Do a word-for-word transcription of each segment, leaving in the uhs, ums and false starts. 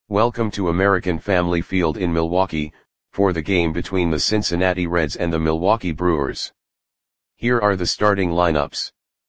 Welcome to American Family Field in Milwaukee, for the game between the Cincinnati Reds and the Milwaukee Brewers. Here are the starting lineups.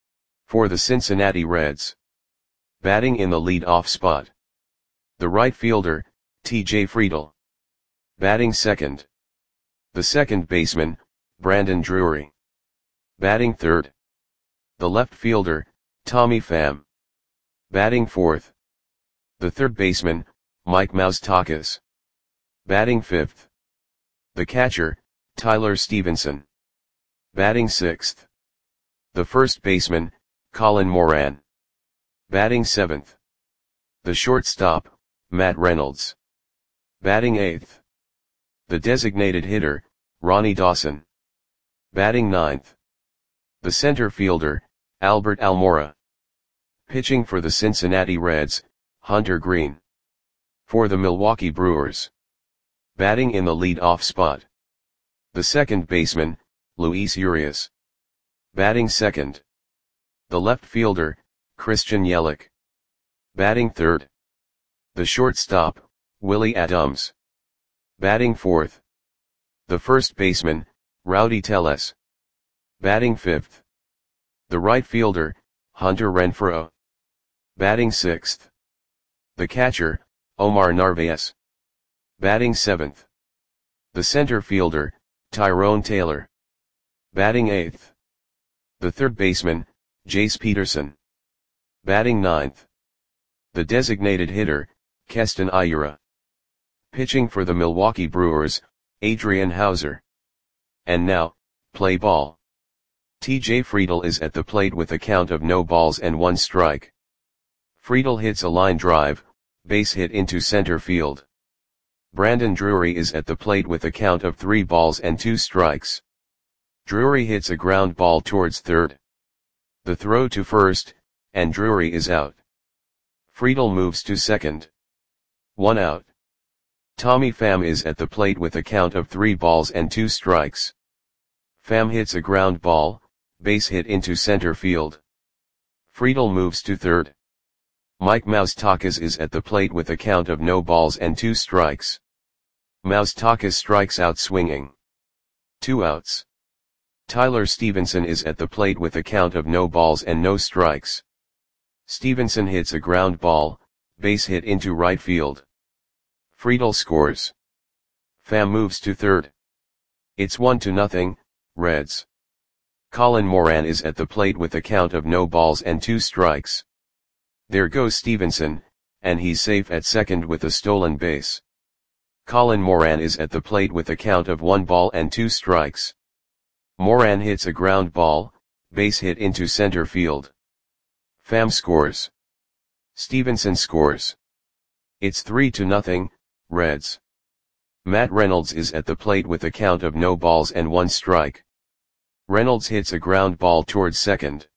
For the Cincinnati Reds. Batting in the lead-off spot. The right fielder, T J Friedl. Batting second. The second baseman, Brandon Drury. Batting third. The left fielder, Tommy Pham. Batting fourth. The third baseman, Mike Moustakas. Batting fifth. The catcher, Tyler Stephenson. Batting sixth. The first baseman, Colin Moran. Batting seventh. The shortstop, Matt Reynolds. Batting eighth. The designated hitter, Ronnie Dawson. Batting ninth. The center fielder, Albert Almora. Pitching for the Cincinnati Reds, Hunter Greene. For the Milwaukee Brewers. Batting in the lead-off spot. The second baseman, Luis Urias. Batting second. The left fielder, Christian Yelich. Batting third. The shortstop, Willie Adams. Batting fourth. The first baseman, Rowdy Tellez. Batting fifth. The right fielder, Hunter Renfroe. Batting sixth. The catcher, Omar Narvaez. Batting seventh. The center fielder, Tyrone Taylor. Batting eighth. The third baseman, Jace Peterson. Batting ninth. The designated hitter, Keston Hiura. Pitching for the Milwaukee Brewers, Adrian Houser. And now, play ball. T J Friedl is at the plate with a count of no balls and one strike. Friedl hits a line drive, base hit into center field. Brandon Drury is at the plate with a count of three balls and two strikes. Drury hits a ground ball towards third. The throw to first, and Drury is out. Friedl moves to second. One out. Tommy Pham is at the plate with a count of three balls and two strikes. Pham hits a ground ball, base hit into center field. Friedl moves to third. Mike Moustakas is at the plate with a count of no balls and two strikes. Moustakas strikes out swinging. Two outs. Tyler Stephenson is at the plate with a count of no balls and no strikes. Stephenson hits a ground ball, base hit into right field. Friedl scores. Pham moves to third. It's one to nothing, Reds. Colin Moran is at the plate with a count of no balls and two strikes. There goes Stephenson, and he's safe at second with a stolen base. Colin Moran is at the plate with a count of one ball and two strikes. Moran hits a ground ball, base hit into center field. Pham scores. Stephenson scores. It's three to nothing, Reds. Matt Reynolds is at the plate with a count of no balls and one strike. Reynolds hits a ground ball towards second.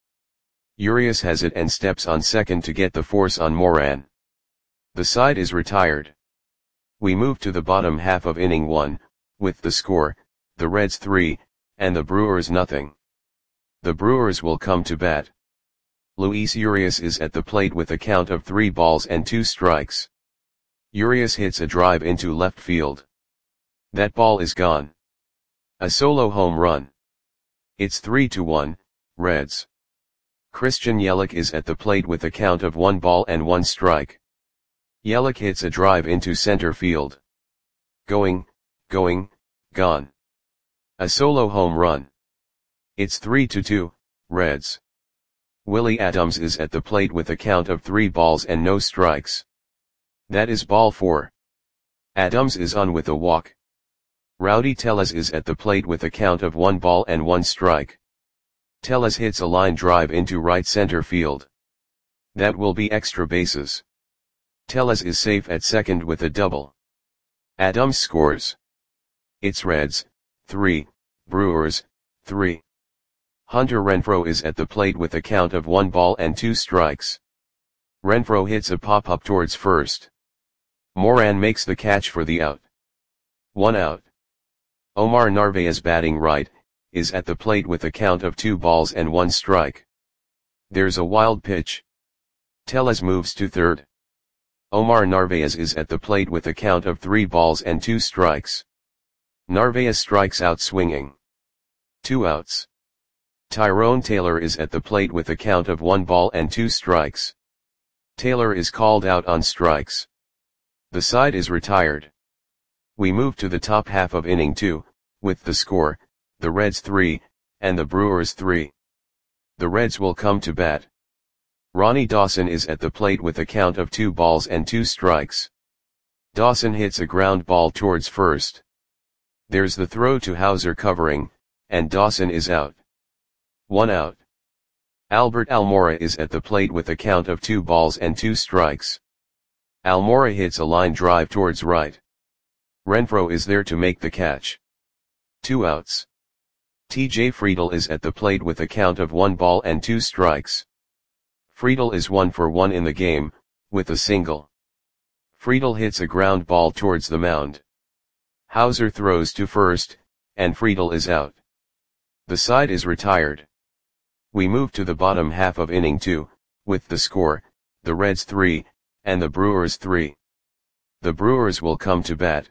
Urias has it and steps on second to get the force on Moran. The side is retired. We move to the bottom half of inning one, with the score, the Reds three, and the Brewers nothing. The Brewers will come to bat. Luis Urias is at the plate with a count of three balls and two strikes. Urias hits a drive into left field. That ball is gone. A solo home run. It's three to one, Reds. Christian Yelich is at the plate with a count of one ball and one strike. Yelich hits a drive into center field. Going, going, gone. A solo home run. It's three to two, Reds. Willie Adams is at the plate with a count of three balls and no strikes. That is ball four. Adams is on with a walk. Rowdy Tellez is at the plate with a count of one ball and one strike. Tellez hits a line drive into right center field. That will be extra bases. Tellez is safe at second with a double. Adams scores. It's Reds, three, Brewers, three. Hunter Renfroe is at the plate with a count of one ball and two strikes. Renfroe hits a pop-up towards first. Moran makes the catch for the out. One out. Omar Narvaez, batting right, is at the plate with a count of two balls and one strike. There's a wild pitch. Tellez moves to third. Omar Narvaez is at the plate with a count of three balls and two strikes. Narvaez strikes out swinging. Two outs. Tyrone Taylor is at the plate with a count of one ball and two strikes. Taylor is called out on strikes. The side is retired. We move to the top half of inning two, with the score, the Reds three, and the Brewers three. The Reds will come to bat. Ronnie Dawson is at the plate with a count of two balls and two strikes. Dawson hits a ground ball towards first. There's the throw to Hauser covering, and Dawson is out. One out. Albert Almora is at the plate with a count of two balls and two strikes. Almora hits a line drive towards right. Renfroe is there to make the catch. Two outs. T J Friedl is at the plate with a count of one ball and two strikes. Friedl is one for one in the game, with a single. Friedl hits a ground ball towards the mound. Hauser throws to first, and Friedl is out. The side is retired. We move to the bottom half of inning two, with the score, the Reds three, and the Brewers three. The Brewers will come to bat.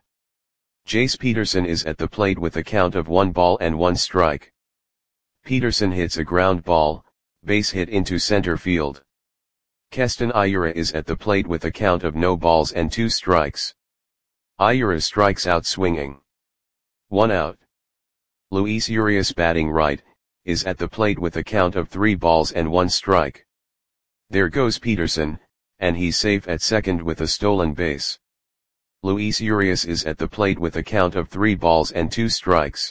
Jace Peterson is at the plate with a count of one ball and one strike. Peterson hits a ground ball, base hit into center field. Keston Hiura is at the plate with a count of no balls and two strikes. Hiura strikes out swinging. One out. Luis Urias, batting right, is at the plate with a count of three balls and one strike. There goes Peterson, and he's safe at second with a stolen base. Luis Urias is at the plate with a count of three balls and two strikes.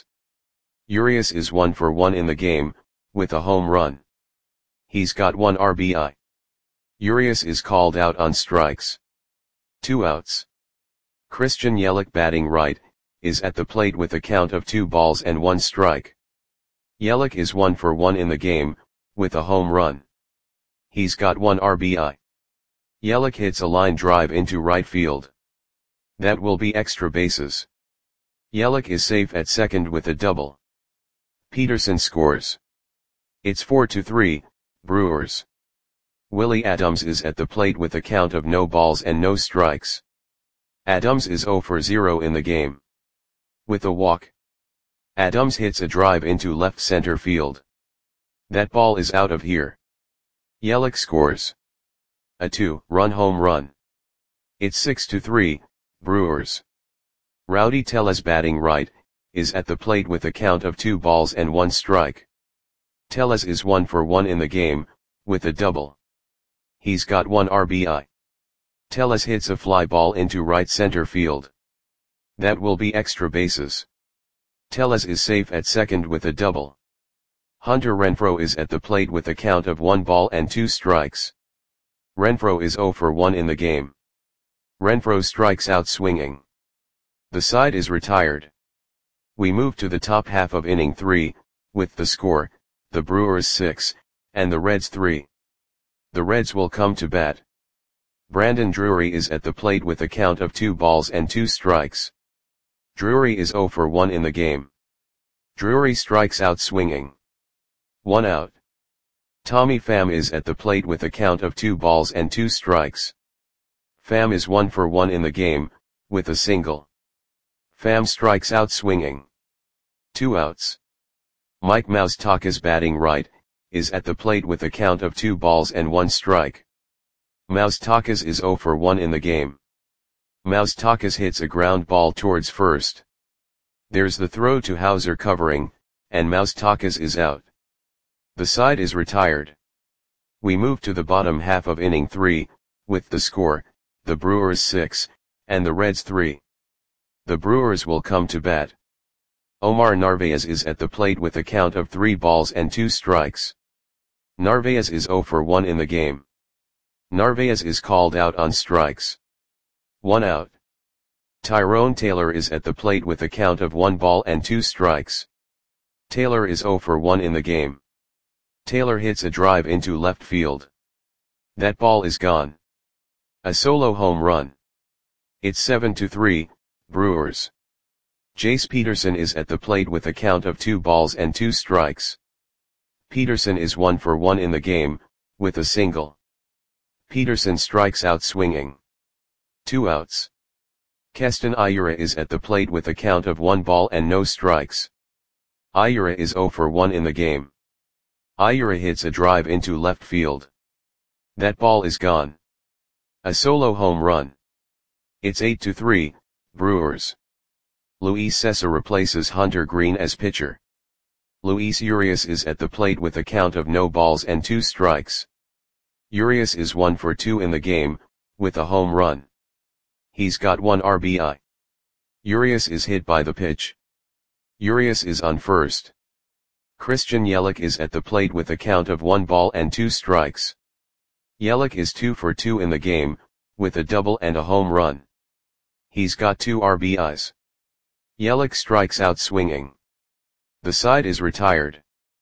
Urias is one for one in the game, with a home run. He's got one R B I. Urias is called out on strikes. Two outs. Christian Yelich, batting right, is at the plate with a count of two balls and one strike. Yelich is one for one in the game, with a home run. He's got one R B I. Yelich hits a line drive into right field. That will be extra bases. Yelich is safe at second with a double. Peterson scores. It's four to three, Brewers. Willie Adams is at the plate with a count of no balls and no strikes. Adams is zero for zero in the game. With a walk. Adams hits a drive into left center field. That ball is out of here. Yelich scores. A two-run home run. It's six to three, Brewers. Rowdy Tellez, batting right, is at the plate with a count of two balls and one strike. Tellez is one for one in the game, with a double. He's got one R B I. Tellez hits a fly ball into right center field. That will be extra bases. Tellez is safe at second with a double. Hunter Renfroe is at the plate with a count of one ball and two strikes. Renfroe is zero for one in the game. Renfroe strikes out swinging. The side is retired. We move to the top half of inning three, with the score, the Brewers six, and the Reds three. The Reds will come to bat. Brandon Drury is at the plate with a count of two balls and two strikes. Drury is zero for one in the game. Drury strikes out swinging. One out. Tommy Pham is at the plate with a count of two balls and two strikes. Pham is one for one in the game, with a single. Pham strikes out swinging. Two outs. Mike Moustakas, batting right, is at the plate with a count of two balls and one strike. Moustakas is zero for one in the game. Moustakas hits a ground ball towards first. There's the throw to Hauser covering, and Moustakas is out. The side is retired. We move to the bottom half of inning three, with the score, the Brewers six, and the Reds three. The Brewers will come to bat. Omar Narvaez is at the plate with a count of three balls and two strikes. Narvaez is zero for one in the game. Narvaez is called out on strikes. One out. Tyrone Taylor is at the plate with a count of one ball and two strikes. Taylor is zero for one in the game. Taylor hits a drive into left field. That ball is gone. A solo home run. It's seven to three, Brewers. Jace Peterson is at the plate with a count of two balls and two strikes. Peterson is one for one in the game, with a single. Peterson strikes out swinging. Two outs. Keston Hiura is at the plate with a count of one ball and no strikes. Hiura is zero for one in the game. Hiura hits a drive into left field. That ball is gone. A solo home run. It's eight to three, Brewers. Luis Cessa replaces Hunter Greene as pitcher. Luis Urias is at the plate with a count of no balls and two strikes. Urias is one for two in the game, with a home run. He's got one R B I. Urias is hit by the pitch. Urias is on first. Christian Yelich is at the plate with a count of one ball and two strikes. Yelich is two for two in the game, with a double and a home run. He's got two R B Is. Yelich strikes out swinging. The side is retired.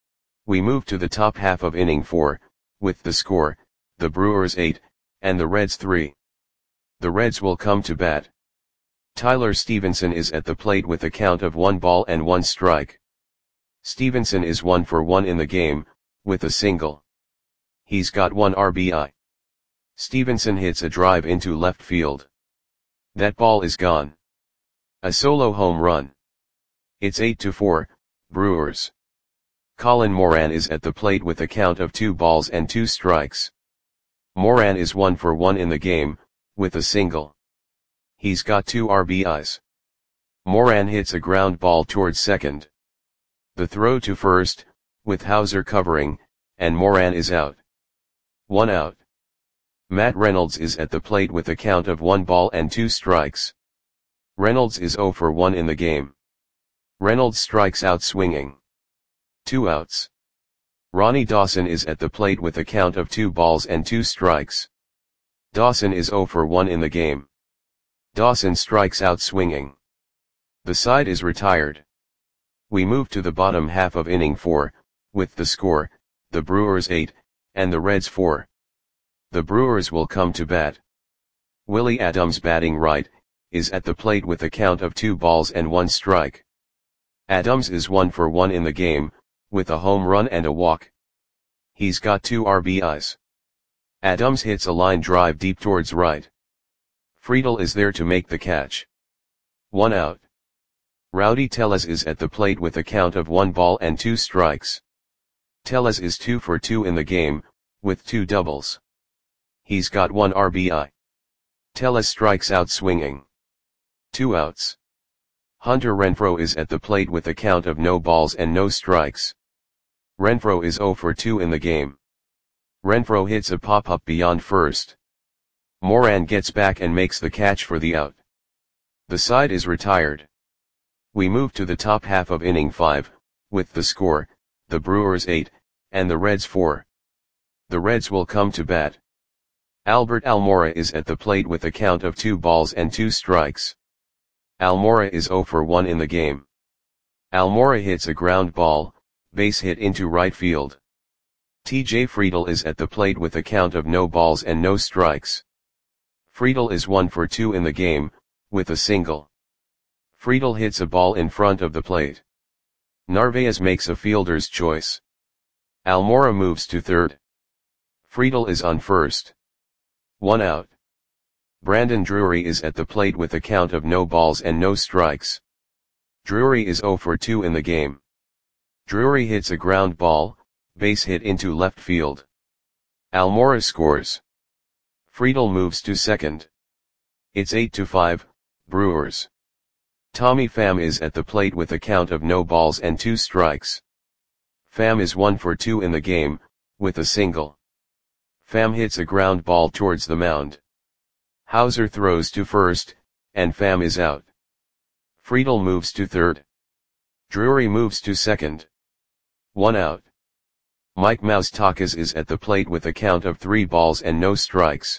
We move to the top half of inning four, with the score, the Brewers eight, and the Reds three. The Reds will come to bat. Tyler Stevenson is at the plate with a count of one ball and one strike. Stevenson is one for one in the game, with a single. He's got one R B I. Stevenson hits a drive into left field. That ball is gone. A solo home run. It's eight to four, Brewers. Colin Moran is at the plate with a count of two balls and two strikes. Moran is one for one in the game, with a single. He's got two R B Is. Moran hits a ground ball towards second. The throw to first, with Hauser covering, and Moran is out. One out. Matt Reynolds is at the plate with a count of one ball and two strikes. Reynolds is zero for one in the game. Reynolds strikes out swinging. Two outs. Ronnie Dawson is at the plate with a count of two balls and two strikes. Dawson is zero for one in the game. Dawson strikes out swinging. The side is retired. We move to the bottom half of inning four, with the score, the Brewers eight, and the Reds four. The Brewers will come to bat. Willie Adams, batting right, is at the plate with a count of two balls and one strike. Adams is one for one in the game, with a home run and a walk. He's got two R B Is. Adams hits a line drive deep towards right. Friedl is there to make the catch. One out. Rowdy Tellez is at the plate with a count of one ball and two strikes. Tellez is two for two in the game, with two doubles. He's got one R B I. Tellez strikes out swinging. Two outs. Hunter Renfroe is at the plate with a count of no balls and no strikes. Renfroe is zero for two in the game. Renfroe hits a pop-up beyond first. Moran gets back and makes the catch for the out. The side is retired. We move to the top half of inning five, with the score, the Brewers eight, and the Reds four. The Reds will come to bat. Albert Almora is at the plate with a count of two balls and two strikes. Almora is zero for one in the game. Almora hits a ground ball, base hit into right field. T J Friedl is at the plate with a count of no balls and no strikes. Friedl is one for two in the game, with a single. Friedl hits a ball in front of the plate. Narvaez makes a fielder's choice. Almora moves to third. Friedl is on first. One out. Brandon Drury is at the plate with a count of no balls and no strikes. Drury is zero for two in the game. Drury hits a ground ball, base hit into left field. Almora scores. Friedl moves to second. It's eight to five, Brewers. Tommy Pham is at the plate with a count of no balls and two strikes. Pham is one for two in the game, with a single. Pham hits a ground ball towards the mound. Hauser throws to first, and Pham is out. Friedl moves to third. Drury moves to second. One out. Mike Moustakas is at the plate with a count of three balls and no strikes.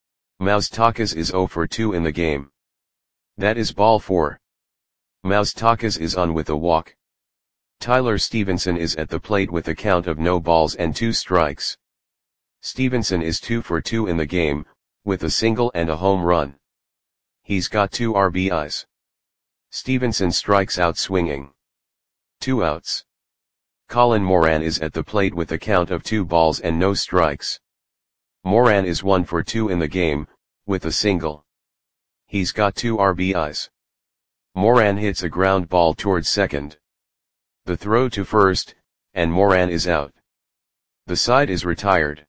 Moustakas is zero for two in the game. That is ball four. Moustakas is on with a walk. Tyler Stevenson is at the plate with a count of no balls and two strikes. Stevenson is two for two in the game, with a single and a home run. He's got two R B Is. Stevenson strikes out swinging. Two outs. Colin Moran is at the plate with a count of two balls and no strikes. Moran is one for two in the game, with a single. He's got two R B Is. Moran hits a ground ball towards second. The throw to first, and Moran is out. The side is retired.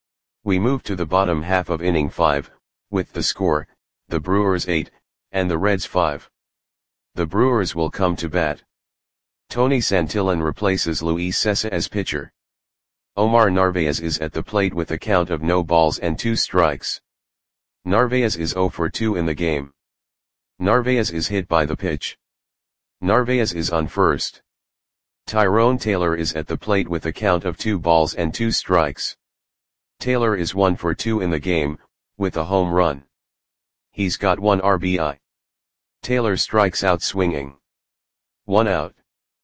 We move to the bottom half of inning five, with the score, the Brewers eight, and the Reds five. The Brewers will come to bat. Tony Santillan replaces Luis Cessa as pitcher. Omar Narvaez is at the plate with a count of no balls and two strikes. Narvaez is zero for two in the game. Narvaez is hit by the pitch. Narvaez is on first. Tyrone Taylor is at the plate with a count of two balls and two strikes. Taylor is one for two in the game, with a home run. He's got one R B I. Taylor strikes out swinging. One out.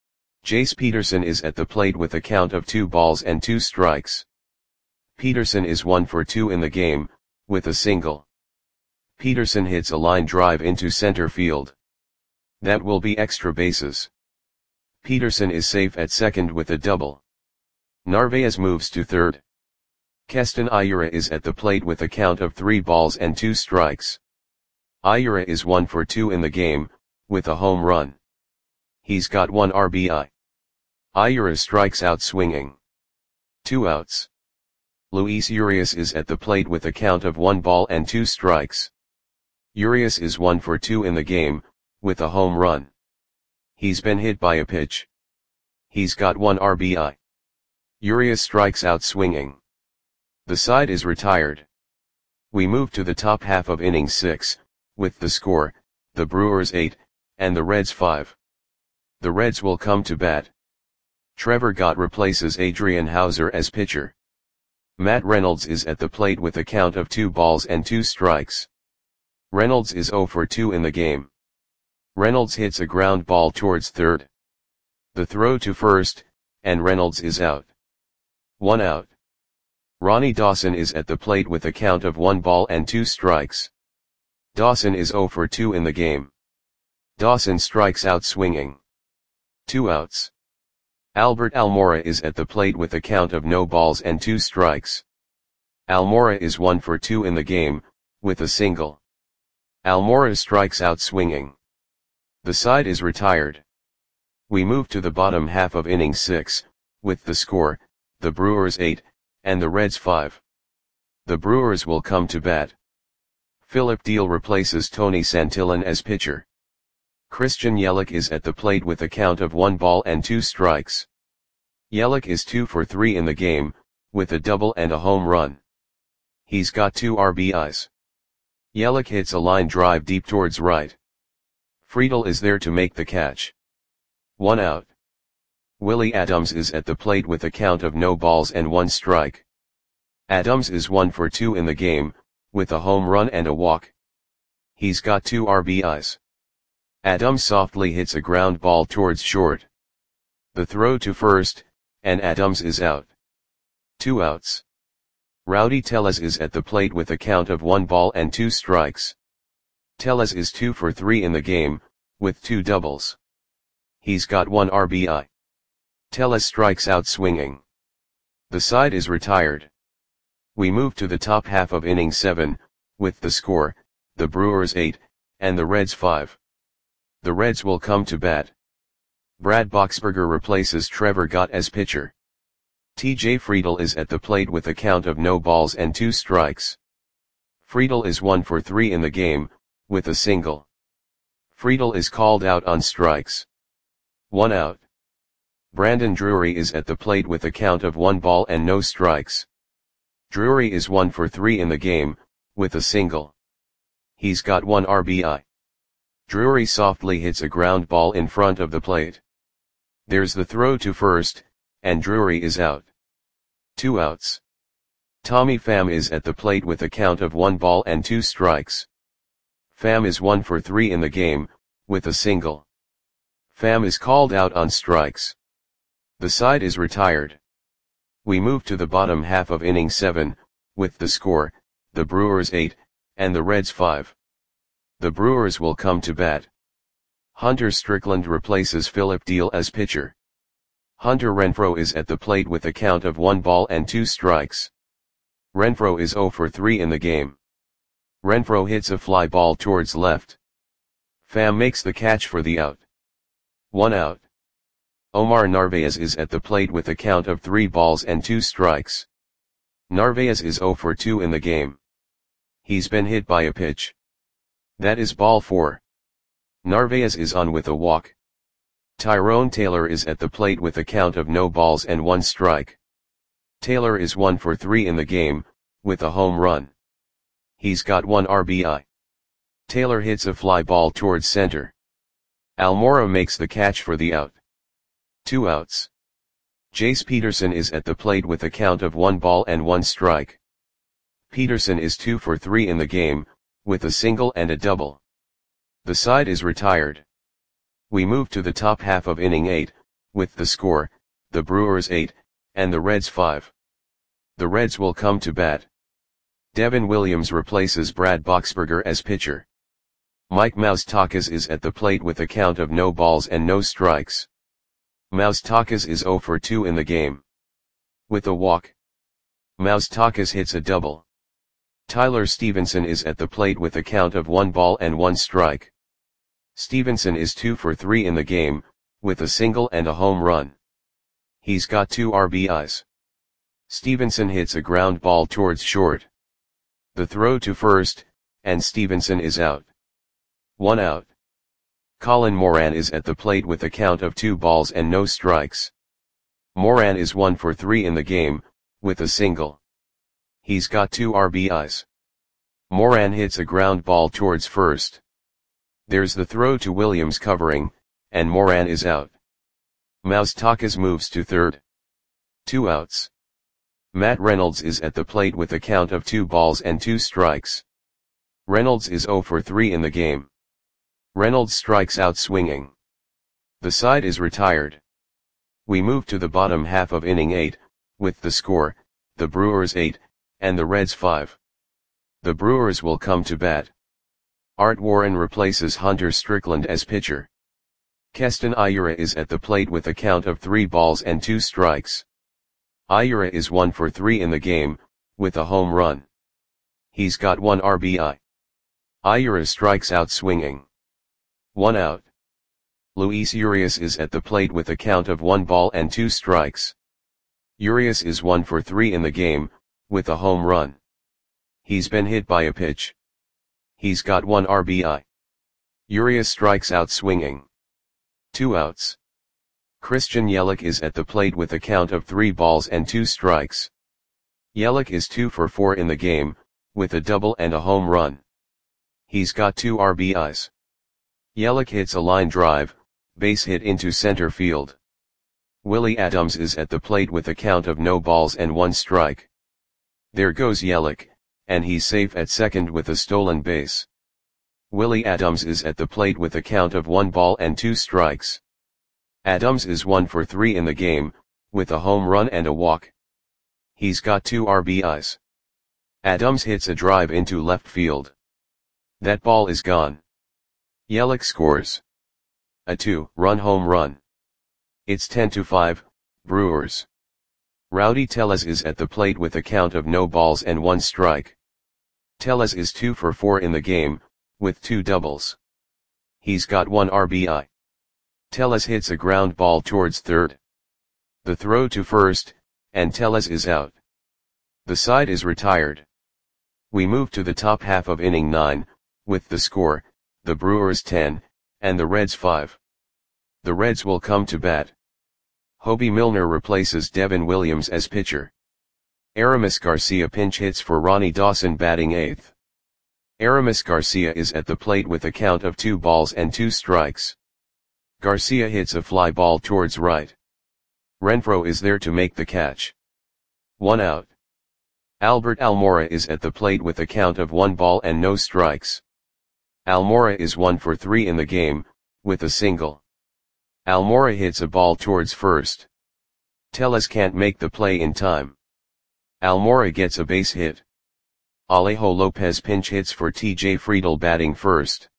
Jace Peterson is at the plate with a count of two balls and two strikes. Peterson is one for two in the game, with a single. Peterson hits a line drive into center field. That will be extra bases. Peterson is safe at second with a double. Narvaez moves to third. Keston Hiura is at the plate with a count of three balls and two strikes. Hiura is one for two in the game, with a home run. He's got one R B I. Hiura strikes out swinging. Two outs. Luis Urias is at the plate with a count of one ball and two strikes. Urias is one for two in the game, with a home run. He's been hit by a pitch. He's got one R B I. Urias strikes out swinging. The side is retired. We move to the top half of inning six, with the score, the Brewers eight, and the Reds five. The Reds will come to bat. Trevor Gott replaces Adrian Hauser as pitcher. Matt Reynolds is at the plate with a count of two balls and two strikes. Reynolds is zero for two in the game. Reynolds hits a ground ball towards third. The throw to first, and Reynolds is out. One out. Ronnie Dawson is at the plate with a count of one ball and two strikes. Dawson is zero for two in the game. Dawson strikes out swinging. Two outs. Albert Almora is at the plate with a count of no balls and two strikes. Almora is one for two in the game, with a single. Almora strikes out swinging. The side is retired. We move to the bottom half of inning six, with the score, the Brewers eight, and the Reds five. The Brewers will come to bat. Philip Deal replaces Tony Santillan as pitcher. Christian Yelich is at the plate with a count of one ball and two strikes. Yelich is two for three in the game, with a double and a home run. He's got two R B Is. Yelich hits a line drive deep towards right. Friedel is there to make the catch. One out. Willie Adams is at the plate with a count of no balls and one strike. Adams is one for two in the game, with a home run and a walk. He's got two R B Is. Adams softly hits a ground ball towards short. The throw to first, and Adams is out. Two outs. Rowdy Tellez is at the plate with a count of one ball and two strikes. Tellez is two for three in the game, with two doubles. He's got one R B I. Tellez strikes out swinging. The side is retired. We move to the top half of inning seven, with the score, the Brewers eight, and the Reds five. The Reds will come to bat. Brad Boxberger replaces Trevor Gott as pitcher. T J Friedel is at the plate with a count of no balls and two strikes. Friedel is one for three in the game, with a single. Friedel is called out on strikes. One out. Brandon Drury is at the plate with a count of one ball and no strikes. Drury is one for three in the game, with a single. He's got one R B I. Drury softly hits a ground ball in front of the plate. There's the throw to first, and Drury is out. Two outs. Tommy Pham is at the plate with a count of one ball and two strikes. Pham is one for three in the game, with a single. Pham is called out on strikes. The side is retired. We move to the bottom half of inning seven, with the score, the Brewers eight, and the Reds five. The Brewers will come to bat. Hunter Strickland replaces Philip Deal as pitcher. Hunter Renfroe is at the plate with a count of one ball and two strikes. Renfroe is zero for three in the game. Renfroe hits a fly ball towards left. Pham makes the catch for the out. One out. Omar Narvaez is at the plate with a count of three balls and two strikes. Narvaez is zero for two in the game. He's been hit by a pitch. That is ball four. Narvaez is on with a walk. Tyrone Taylor is at the plate with a count of no balls and one strike. Taylor is one for three in the game, with a home run. He's got one R B I. Taylor hits a fly ball towards center. Almora makes the catch for the out. Two outs. Jace Peterson is at the plate with a count of one ball and one strike. Peterson is two for three in the game, with a single and a double. The side is retired. We move to the top half of inning eight, with the score, the Brewers eight, and the Reds five. The Reds will come to bat. Devin Williams replaces Brad Boxberger as pitcher. Mike Moustakas is at the plate with a count of no balls and no strikes. Moustakas is zero for two in the game. With a walk. Moustakas hits a double. Tyler Stevenson is at the plate with a count of one ball and one strike. Stevenson is two for three in the game, with a single and a home run. He's got two R B Is. Stevenson hits a ground ball towards short. The throw to first, and Stevenson is out. One out. Colin Moran is at the plate with a count of two balls and no strikes. Moran is one for three in the game, with a single. He's got two R B Is. Moran hits a ground ball towards first. There's the throw to Williams covering, and Moran is out. Moustakas moves to third. Two outs. Matt Reynolds is at the plate with a count of two balls and two strikes. Reynolds is zero for three in the game. Reynolds strikes out swinging. The side is retired. We move to the bottom half of inning eight, with the score, the Brewers eight, and the Reds five. The Brewers will come to bat. Art Warren replaces Hunter Strickland as pitcher. Keston Hiura is at the plate with a count of three balls and two strikes. Hiura is one for three in the game, with a home run. He's got one R B I. Hiura strikes out swinging. One out. Luis Urias is at the plate with a count of one ball and two strikes. Urias is one for three in the game, with a home run. He's been hit by a pitch. He's got one R B I. Urias strikes out swinging. Two outs. Christian Yelich is at the plate with a count of three balls and two strikes. Yelich is two for four in the game, with a double and a home run. He's got two R B Is. Yelich hits a line drive, base hit into center field. Willie Adams is at the plate with a count of no balls and one strike. There goes Yelich, and he's safe at second with a stolen base. Willie Adams is at the plate with a count of one ball and two strikes. Adams is one for three in the game, with a home run and a walk. He's got two R B Is. Adams hits a drive into left field. That ball is gone. Yelich scores a two-run home run. It's ten to five, Brewers. Rowdy Tellez is at the plate with a count of no balls and one strike. Tellez is two for four in the game, with two doubles. He's got one R B I. Tellez hits a ground ball towards third. The throw to first, and Tellez is out. The side is retired. We move to the top half of inning nine, with the score, the Brewers ten, and the Reds five. The Reds will come to bat. Hobie Milner replaces Devin Williams as pitcher. Aramis Garcia pinch hits for Ronnie Dawson batting eighth. Aramis Garcia is at the plate with a count of two balls and two strikes. Garcia hits a fly ball towards right. Renfroe is there to make the catch. One out. Albert Almora is at the plate with a count of one ball and no strikes. Almora is one for three in the game, with a single. Almora hits a ball towards first. Tellez can't make the play in time. Almora gets a base hit. Alejo Lopez pinch hits for T J Friedl batting first.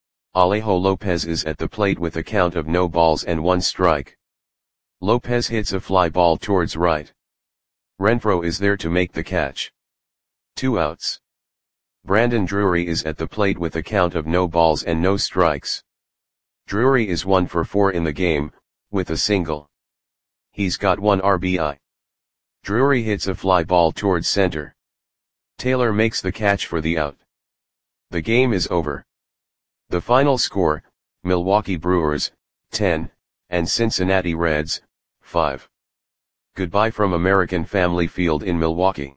Alejo Lopez is at the plate with a count of no balls and one strike. Lopez hits a fly ball towards right. Renfroe is there to make the catch. Two outs. Brandon Drury is at the plate with a count of no balls and no strikes. Drury is one for four in the game, with a single. He's got one R B I. Drury hits a fly ball towards center. Taylor makes the catch for the out. The game is over. The final score, Milwaukee Brewers, ten, and Cincinnati Reds, five. Goodbye from American Family Field in Milwaukee.